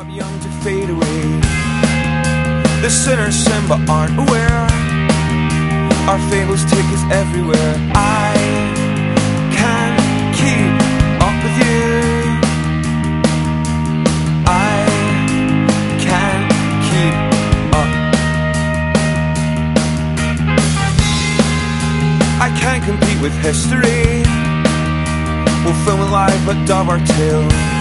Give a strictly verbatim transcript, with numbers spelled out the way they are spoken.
I'm young to fade away. The sinners sin but aren't aware. Our fables take us everywhere. I can't keep up with you. I can't keep up. I can't compete with history. We'll film it live but dub our tale.